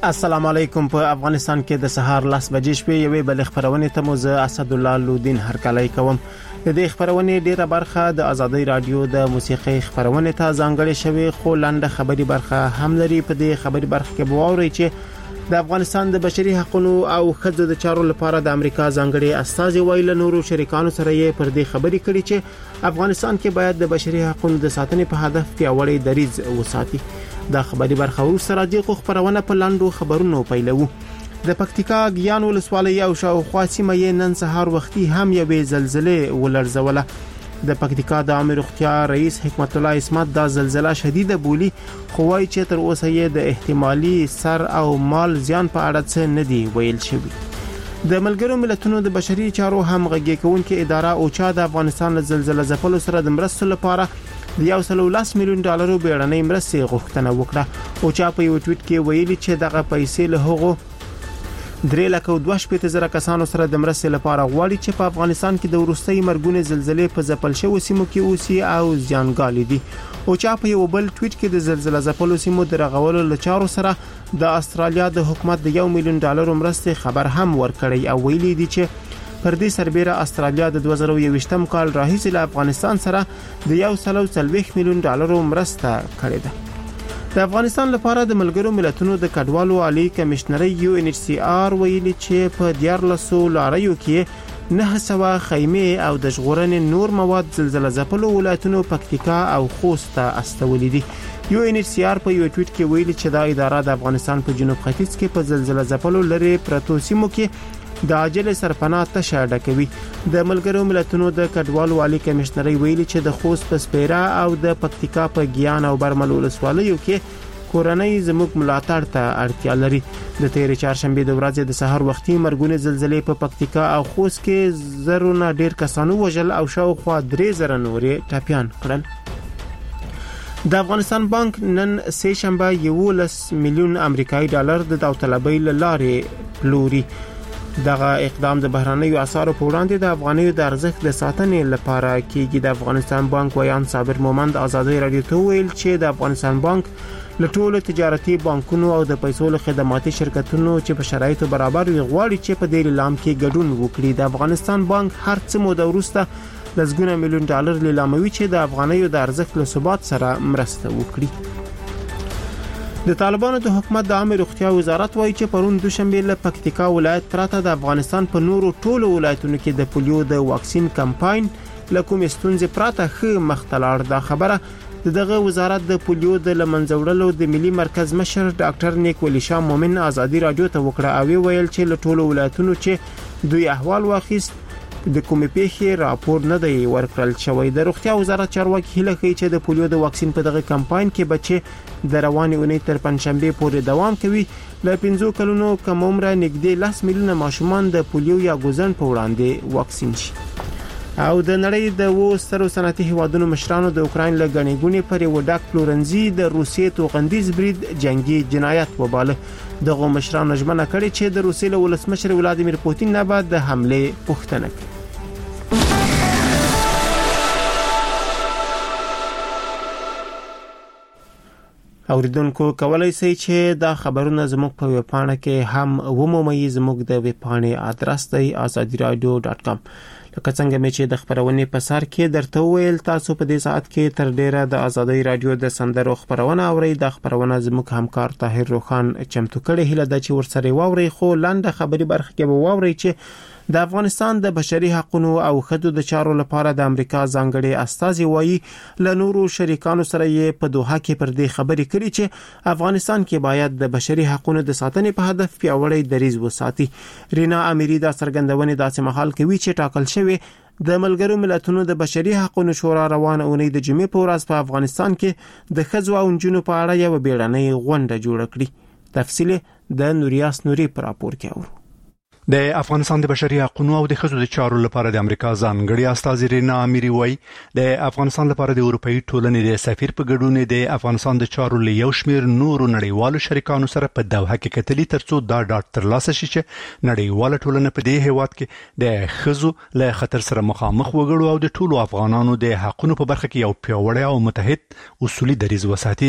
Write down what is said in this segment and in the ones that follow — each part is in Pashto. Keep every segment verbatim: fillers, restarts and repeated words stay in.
السلام علیکم. په افغانستان کې د سهار لس بجې شپې یوې بل خبرونه ته مو زه اسد الله لودین هرکلی کوم. د دې خبرونه ډیره برخه د آزادۍ رادیو د موسیقي خبرونه ته ځانګړې شوی، خو لاندې خبري برخه هم لري. په دې خبري برخه کې بووري چې د افغانستان د بشري حقوقو او ښځو د چارو لپاره د امریکا ځانګړي استازي ویل نورو شریکانو سره یې پر دې خبري کړي چې افغانستان کې باید د بشري حقوقو د ساتنې په هدف پیاوړی دریځ وساتي. دا خبري برخه ورسره د خبرونه په لاندو خبرونو پیلو. د پکتیکا ګیان ولسوالۍ او شاوخوا سیمه یې نن سهار وختي هم یوې زلزلې ولړزوله. د پکتیکا د عامه روغتیا رئیس حکمت الله اسمت دا زلزلہ شدیده بولی، خو وايي چې تر اوسه یې د احتمالي سر او مال زیان په اړه څه نه دی ویل شوی. د ملګرو ملتونو د بشري چارو همغږي کوونکې اداره اوچا د افغانستان له زلزلې ځپلو سره د مرستو لپاره د یو سل ولس میلیون ډالرو بیړنۍ مرستې غوښتنه وکړه. اوچا په یو ټویټ کې ویلي چې دغه پیسې له هغو درې لکه دوه شپېته زره کسانو سره د مرستې لپاره غواړي چې په افغانستان کې د وروستۍ مرګونې زلزلې په ځپل شوو سیمو کې اوسي او زیانګالي دي. اوچا په یو بل ټویټ کې د زلزلې ځپلو سیمو د رغولو لچارو سره د استرالیا د حکومت د یو میلیون ډالرو مرستې خبر هم ورکړی او ویلي دي چې پر دې سربېره استرالیا د دوه زره یوویشتم کال راهیسې له افغانستان سره د یو سل او څلوېښت میلیون ډالرو مرسته کړې ده. د افغانستان لپاره د ملګرو ملتونو د کډوالو عالی کمشنري یو ان ایچ سی آر ویلي چې په دیارلسو لاریو کې نه سوا خیمه او د ژغورنې نور مواد زلزلې ځپلو ولایتونو پکتیکا او خوست ته استولې دي. یو ان ایچ سی آر په یو ټویټ کې ویلي چې دا اداره د افغانستان په جنوب ختیځ کې په زلزلې ځپلو لري پرتو سیمو کې د عاجل سرپناه تشه ډکوي. د ملګرو ملتونو د کډوالو عالی کمشنري ویلي چې د خوست په سپیرا او د پکتیکا په ګیان او برمل ولسوالیو کې کورنۍ زموږ ملاتړ ته اړتیا لري. د تیرې چهارشنبه د ورځې د سحر وختي مرګونې زلزلې په پکتیکا او خوست کې زرونه ډیر کسانو وژل او شاوخوا درې زره نورې ټاپیان کړل. د افغانستان بانک نن سه شنبه یولس میلیون امریکایي ډالر د داوطلبۍ لارې پلوري. دغه اقدام د بهرانیو اسعارو په وړاندې د افغانیو د ارزښت د ساتنې لپاره کېږي. د افغانستان بانک ویان صابر مومند آزادۍ رادیو ته ویل چې د افغانستان بانک له ټولو تجارتي بانکونو او د پیسو له خدماتي شرکتونو چې په شرایطو برابر وي غواړي چې په دې لیلام کې ګډون وکړي. د افغانستان بانک هر څه موده وروسته لسګونه میلیون ډالر لیلاموي چې د افغانیو د ارزښت له ثبات سره مرسته وکړي. د طالبانو د حکومت د عامه روغتیا وزارت وایي چې پرون دوشنبه له پکتیکا ولایت پرته د افغانستان په نورو ټولو ولایتونو کې د پولیو د واکسین کمپاین لکه مستونزه پراته خې مختلار. دا خبره دغه وزارت د پولیو د لمنځوړلو د ملي مرکز مشر ډاکټر نیک ولی شاه مومن آزادۍ رادیو ته وکړه او ویل چې له ټولو ولایتونو چې دوی احوال واخیست د کومې پیښې راپور نه دی ورکړل شوی. د روغتیا وزارت چارواکي هیله کوي چې د پولیو د واکسین په دغه کمپاین کې بچي د روانې اونۍ تر پنځشنبه پورې دوام کوي. له پنځو کلونو کم عمره نږدې لس میلیونه ماشومان د پولیو یا ګوزن په وړاندې واکسین شي. او د نړۍ د وو سترو صنعتي هیوادونو مشرانو د اوکراین له غنیګونې پر یو ډاک پلورنځي د روسیې توغندیز برید جنگي جنایت وباله. دغه مشرانو ژمنه کړې چې د روسیې له ولسمشر ولادیمیر پوتین نه بعد د حمله پوښتنه کوي. اوریدونکو کولای شئ چې دا خبرونه زموږ په ویب پاڼه کې هم ومومئ. زموږ د ویب پاڼې ادرس دی azadi radio dot com. لکه څنګه مې چې د خبرونې په سر کې درته ویل، تاسو په دې ساعت کې تر ډیره د آزادۍ رادیو د سندرو خبرونه اورئ. د خبرونه زموږ همکار طاهر روخان چمتو کړي. هله د چې ورسره واوري خو لاندې خبري برخه کې به واوري چې د افغانستان د بشري حقوقو او ښځو د چارو لپاره د امریکا ځانګړي استازي وایي له نورو شریکانو سره یې په دوحه کې پر دې خبرې کړي چې افغانستان کې باید د بشري حقوقو د ساتنې په هدف پیاوړی دریځ وساتي. رینا اميري دا څرګندونه داسې مهال کوي چې ټاکل شوی د ملګرو ملتونو د بشري حقوقو شورا روانه اونۍ د جمعې په ورځ په افغانستان کې د ښځو او نجونو په اړه یو بیړنۍ غونډه جوړه کړې. تفصیل د نوریاس نوري پر راپور کې اورو. د افغانستان د بشري حقوقو او د ښځو د چارو لپاره د امریکا ځانګړي استازي رینا اميري وایي د افغانستان لپاره د اروپאי ټولنې د سفیر په ګډون د افغانستان د چارو له یو شمېر نورو نړیوالو شریکانو سره په دوحه کې کتلي ترڅو دا ډاټ ترلاسه شي چې نړیواله ټولنه په دې هیواد کې د ښځو له خطر سره مخامخ وګړو او د ټولو افغانانو د حقوقو په برخه کې یو پیاوړی او متحد اصولي دریځ وساتي.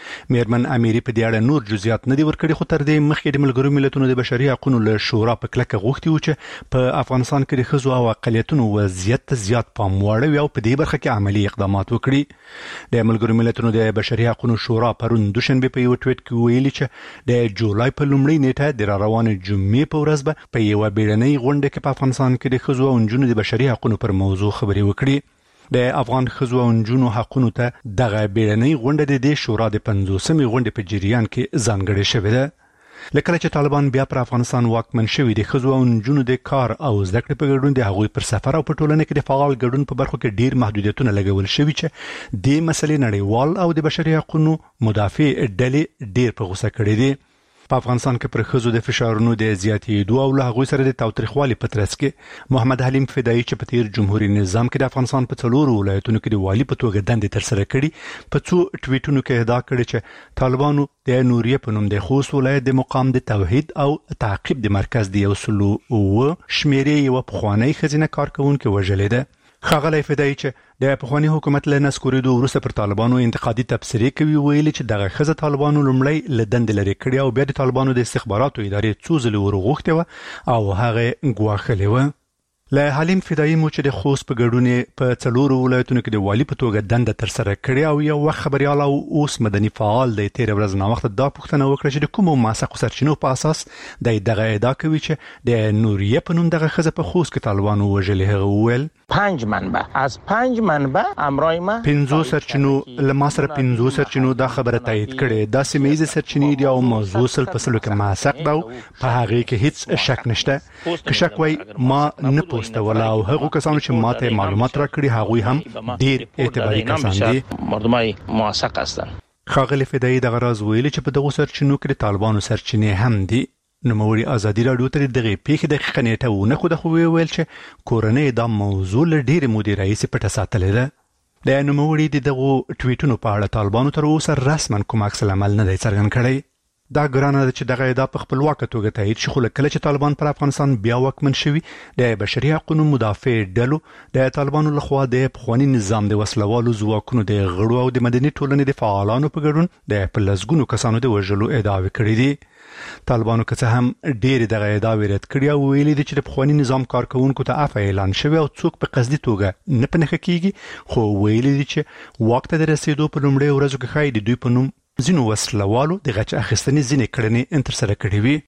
میرمن امیری په دې اړه نور جزئیات نه دي ورکړي، خو تر دې مخکې د ملګرو ملتونو د بشري حقوقو له شورا په کلکه غوښتي و چې په افغانستان کې د ښځو او اقلیتونو وضعیت ته زیات پام واړوي او په دې برخه کې عملی اقدامات وکړي. د ملګرو ملتونو د بشري حقوقو شورا پرون دوشنبه په یو ټویټ کې ویلي چې د جولای په لومړۍ نیټه د روانه جمعې په ورځ به په یو بیړنۍ غونډه کې په افغانستان کې د ښځو او نجونو د بشري حقوقو پر موضوع خبرې وکړي. د افغان ښځو او نجونو حقوقو ته دغه بیړنۍ غونډه د دې شورا د پنځوسمې غونډې په جریان کې ځانګړې شوې ده. لکه چې طالبان بیا پر افغانستان واکمن شوي، د ښځو او نجونو د کار او زده کړې په ګډون د هغوی پر سفر او په ټولنه کې د فعال ګډون په برخو کې ډیر محدودیتونه لګول شوي چې د مسلې نړیوال او د بشري حقوقو مدافع ډلې ډیر په غوسه کړي دي. په افغانستان کې پر ښځو د فشارونو د زیاتېدو او له هغوی سره د تاوتریخوالي په ترڅ کې محمد حلیم فدایي چې په تیر جمهوریت نظام کې د افغانستان په څلورو ولایتونو کې د والي په توګه دندې ترسره کړي، په څو ټویټونو کې ادعا کړې چې طالبانو د نوریه په نوم د خوست ولایت د مقام د توحید او تعقیب د مرکز د یو سلو او شمیرې یو پخوانی ښځینه کارکونکو وژلې ده. ښاغلی فدایي چې د پخوانی حکومت له نسکورېدو وروسته پر طالبانو انتقادي تبصرې کوي، ویلي چې دغه ښځه طالبانو لومړی له دندې لرې کړې او بیا د طالبانو د استخباراتو ادارې څو ځلې ورغوښتې وه او هغه ګواښلې وه. له حلیم فدایي مو چې د خوست په ګډون په څلورو ولایتونو کې د والي په توګه دنده ترسره کړې او یو وخت خبريال او اوس مدني فعال د تیر ورځ نه وخت دا پوښتنه وکړه چې د کومو موثقو سرچینو په اساس د دغه ادعا کوي چې د نوریه په نوم دغه ښځه په خوست کې طالبانو وژلې. هغه وویل پنج منبع از پنج منبع امرای ما پنځو سرچینو لما سره پنځو سرچینو دا خبره تایید کړي. دا سیمه ییز سرچینې دی او موضوع سل په سلو کې موثق ده او په هغه کې هیڅ شک نشته. که شک وای ما نه پوسټ ولا او هغه کسانو چې ماته معلومات راکړي هغه هم ډیر اعتباري کسان دي، مردمای موثق هستن. ښاغلی فدایي دغه راز ویلي چې په دغه سرچینو کې د طالبانو سرچینې هم دي. نوموړي ازادي راډیو ته دغه پیښې د خنیټه و نه خو د خو ویل چې کورنۍ دا موضوع له ډېر مودې راهیسې پټه ساتلې ده. د نوموړي د دغه ټویټونو په اړه طالبانو تر اوسه رسما کوم عکس العمل نه دی څرګند کړی. دا ګرانه ده چې دغه ادعا په خپلواکه توګه تایید شي، خو کله چې طالبان پر افغانستان بیا واکمن شوي، د بشري حقوقو مدافع ډلو د طالبانو لخوا د پخوانی نظام د وسلوالو ځواکونو د غړو او د مدني ټولنې د فعالانو په ګډون د پلسګونو کسانو د وژلو ادعاوې کړې دي. طالبانو که څه هم ډېر دغه ادعاوې رد کړي او ویلي دي چې د پخوانی نظام کارکونکو ته عفو اعلان شوی او څوک په قصدي توګه نه پنهخه کیږي، خو ویلي دي چې واک ته د رسیدو په لومړۍ ورځو کې ښایي د دوی په نوم ځینو وسلوالو د غچ اخیستنې ځینې کړنې ترسره کړې وي.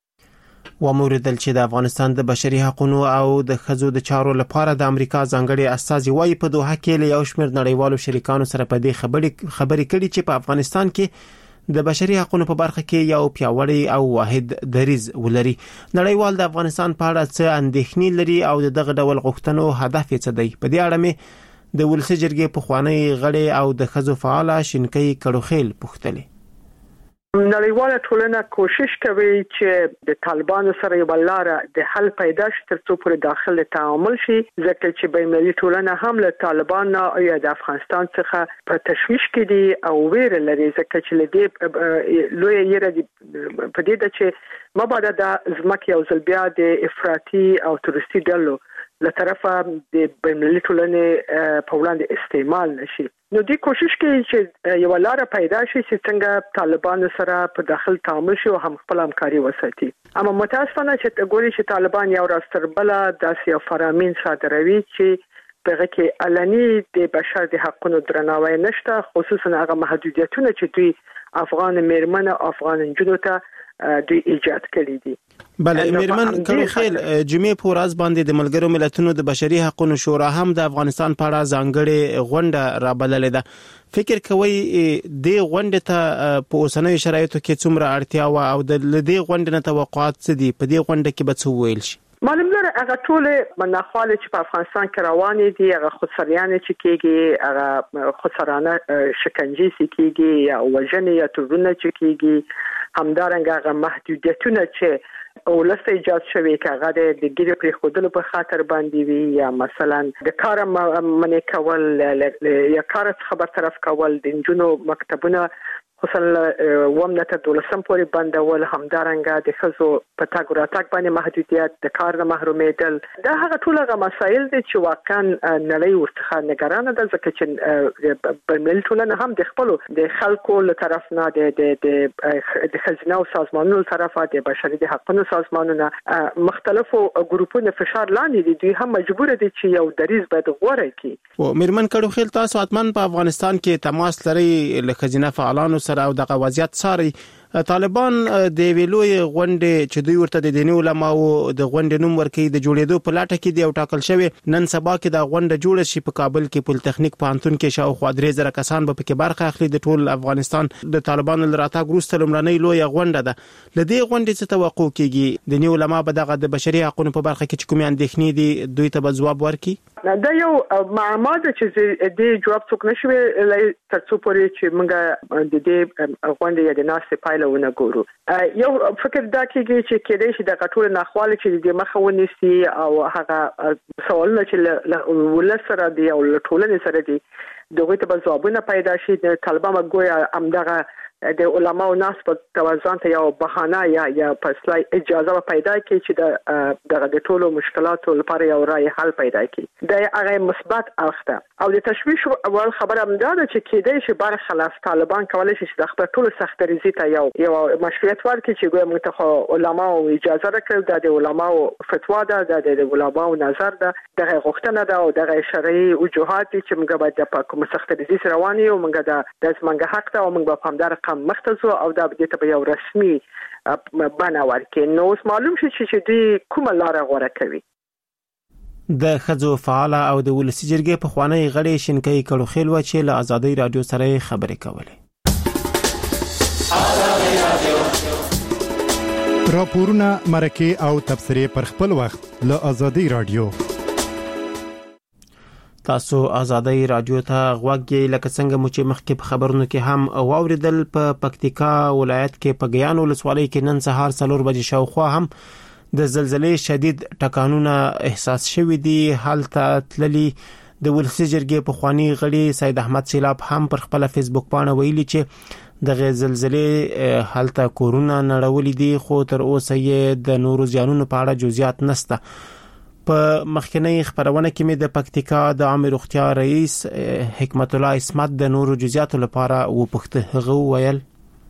وموردل چې د افغانستان د بشري حقوقو او د ښځو د چارو لپاره د امریکا ځانګړي استازي وايي په دوحه کې له یو شمېر نړیوالو شریکانو سره په دې خبرې خبرې کړي چې په افغانستان کې د بشري حقوقو په برخه کې یو پیاوړی او واحد دریځ ولري. نړیوال د افغانستان په اړه څه اندېښنې لري او دغه ډول غوښتنو هدف څه دی؟ په دې اړه مې د ولسي جرګې پخوانی غړي او د ښځو فعال شینکۍ کړوخیل پوښتلې. نړیواله ټولنه کوشش کوي چې د طالبانو سره یو لار د حل پیدا شي ترڅو پر داخله تعامل شي، ځکه چې بین‌المللي ټولنه هم له طالبان او د افغانستان څخه په تشویش کې دي او ویره لري، ځکه چې لدې لوی یره دي په دې د چې مبادا د ځمکې او ځلبیا د افراطي او تورستي ډلو له طرفه د بین‌المللي ټولنې په وړاندې استعمال نشي. نو دې کوشش کوي چې یو لار پیدا شي چې څنګه طالبان سره په داخل تعامل شي او هم خپل همکاري وساتي. اما متاسفانه چې ګوري چې طالبان یو راز تر بل داسې یو فرامین صادروي چې په کې علني د بشر د حقوقو درناوی نشته، خصوصا هغه محدودیتونه چې دوی افغان میرمن او افغان جنونو ته دوی ایجاد کړی دي. بله میرمن کړوخیل، جمعې په ورځ باندې د ملګرو ملتونو د بشري حقوقو شورا هم د افغانستان په اړه ځانګړې غونډه رابللې ده. فکر کوي د غونډې ته په اوسنیو شرایطو کې څومره اړتیا و او د دې غونډې نه توقعات څه دي؟ په دې غونډه کې به څه ویل شي؟ معلوم لري هغه ټول مناخواله چې په افغانستان کې روانې دي، هغه خسریانه چې کېږي، هغه خسرانه شکنجې چې کېږي یا وژنې یا تورونه چې کېږي، همدارنګه هغه محدودیتونه چې ولسته ایجاد شوی کاغه د ګیره پرې خودلو په خاطر باندې وي، یا مثلا د کار منې کول یا کار څخه برطرف کول، د جنونو مکتبونه خصوصا ومنه تر دولسم پورې بندول، همدارنګه د خزو په تاګ راتګ باندې محدودیت، د کار نه محرومیدل، دا هغه ټول هغه مسایل دي چې واقعا نړۍ ورڅخه نگرانه ده، ځکه چې بین‌المللي ټولنه هم د خپل د خلکو له طرف نه د د د خزینه او سازمانونو طرفه د بشري حقوقو سازمانونو مختلفو ګروپونو فشار لاندې دي، دوی هم مجبور دي چې یو دریز باید غوړی کړي. او میرمن کډو خیل تاسو اتمن په افغانستان کې تماس لري له خزینه فعالانو سره او د وضعیت ساري طالبان د ویلوی غونډې چې دوی ورته د دیني علماو د غونډې نوم ورکړي د جوړېدو په لاټه کې دی او ټاکل شوی نن سبا کې د غونډه جوړه شي په کابل کې پول تخنیک پانتون کې شاوخوا درې زره کسان به پکې برخه اخلي. د ټول افغانستان د طالبانو لراتګ وروسته لومړنۍ لوی غونډه ده. لدې غونډې څه توقع کیږي؟ دیني علما به دغه د بشري حقوقو په برخه کې کومې اندېښنې دي دوی ته به جواب ورکړي؟ دا یو معلومات چې د جواب څوک نشوي ترڅو پورې چې موږ د دې غونډې یا د ناستې پایله ونه ګورو. یو فکر دا کېږي چې کېدای شي د غټول ناخواله چې د مخه ونیسي او هغه سوالونه چې ولسره دی او ټولنې سره دی دغه ته جوابونه پیدا شي. د طالبان ګویا امدغه د علماو ناس په توازن ته یو بهانه یا یا پسلای اجازه پیدا کړي چې د د ټولو مشکلاتو لپاره یو رای حل پیدا کړي. د هغه مثبت اخته او د تشویش اول خبره هم دا چې کېدای شي برخلاف طالبان کولای شي چې د خپل ټولو سخت ریزي ته یو یو مشروعیت ورکړي چې ګویا موږ علماو اجازه راکړي د علماو فتوا ده د علماو نظر ده دغه غوښتنه ده او دغه شرعي وجوهات چې موږ باید په کوم سخت ریزي سره رواني او موږ د داسمنګ حق ته او موږ په همدار مختزو او دا به ته یو رسمي بنا ورکې. نو اوس معلوم شي چې دوی کومه لار غوړه کوي. د خزو فعال او د ولسی جرګې په خوانی غړي شینکۍ کړو خیل و چې له آزادۍ رادیو سره خبرې کولې. راپورونه مرکه او تبصرې پر خپل وخت له آزادۍ رادیو. تاسو آزادۍ رادیو ته غوږی لکه څنګه مو چې مخکې په خبرونو کې هم واوریدل په پکتیکا ولایت کې په ګیان ولسوالۍ کې نن سهار څلور بجې شاوخوا هم د زلزلې شدید ټکانونه احساس شوي دي. حالته تللی د ولسی جرګې په خوانی غړي سید احمد سیلاب هم پر خپل فیسبوک باندې ویلي چې د زلزلې حالته کورونا نړولې دي خو تر اوسه یې د نورو ځانونو په اړه جزئیات نشته. په مخکنی خبرونه کې مې د پکتیکا د عامه روغتیا رئیس حکمت الله اسمت د نورو جزئیاتو لپاره وپوښته. هغه ویل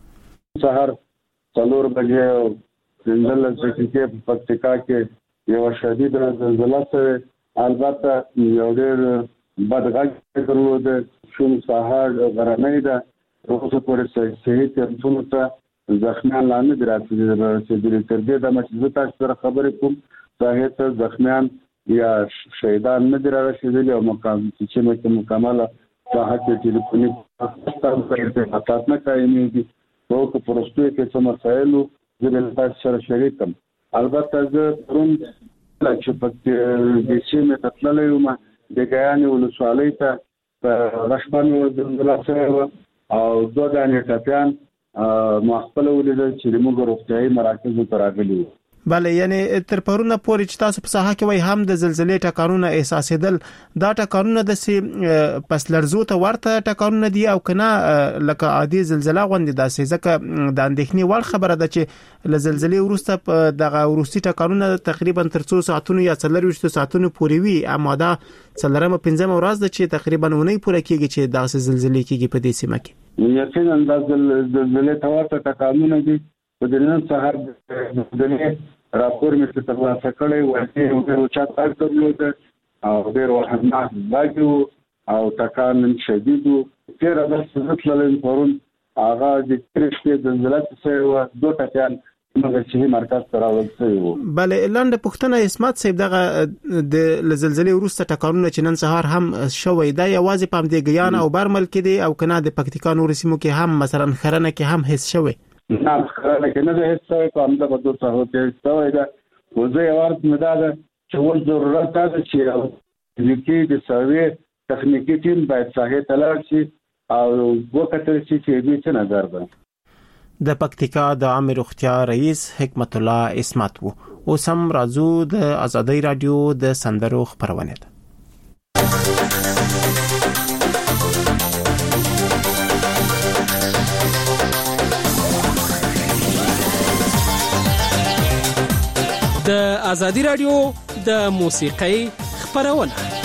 سهار څلور بجې زلزلې چې په پکتیکا کې یو شدید زلزلہ سره البته یو ډېر بدغږ درلود شوم سهار غرمې ده اوسه پورې صحیح ترڅو ته زخمیان لاندې دراتې چې تر دې د مشهور تاسو سره خبرې کوم ظاهر ته زخمیان یا شهیدان نه دي رسیدلي او مقام چې موږ مکمله صحت ټلیفوني تاسو ته حقیقت نه کوي او په پروستو کې څه مسایل زه تاسو سره شریکم. البته زه پرون چې په دې چې مې تطلل یم د ګیان ولسوالۍ ته په رشبانو زلزلہ سره او دوه دانې ټاپیان مخبل ولیدل چې موږ روغتیايي مراکز ته راغلي. بله یعنی تر پرونه پورې چې تاسو په ساحه کې وای هم د زلزلې ټکانونه احساسېدل دا ټکانونه د سي پس لرزو ته ورته ټکانونه دي او کنه لکه عادي زلزلہ غوندي داسې ځکه د اندېښنې وړ خبره ده چې له زلزلې وروسته دغه وروستي ټکانونه تقریبا تر څو ساعتونو یا څلور ساعتونو پورې وي اما دا څلورمه پنځمه ورځ ده چې تقریبا ونې پوره کېږي چې دغه زلزلې کېږي په دې سیمه کې. یقینا د زلزلې توارته ټکانونه دي په دې نن سهار د راپور مې څه ترلاسه کړی و چې یو چا تاک درلود او ډېر وحناک باجو او ټکان شدید و تیر د سلسله پرون هغه د کرشته د زلزلې سره دوه ټکان موږ چې مرکز ته راوځي وو. بله لاندې پښتنه اسمت صاحب دغه د زلزلې وروسته ټکانونه چې نن سهار هم شوې دا یوازې په دې ګیان او برمل کې دي او کنه د پکتیکا نور سیمو کې هم مثلا خرنه کې هم هیڅ شوې نه خرنه کې نه ده هیڅ کوم د بدو څه هوته څه دا وزه یوارت مداده چې ول ضرورت ده چې لیکي د سروي تخنیکی ټیم باید ساحه تلل شي او وکړي چې دې څه نظر ده. د پکتیکا د عامه روغتیا رئیس حکمت الله اسمت وو. اوس هم راځو د آزادۍ رادیو د سندرو خبرونه ده. ازادي رادیو د موسیقۍ خبرونه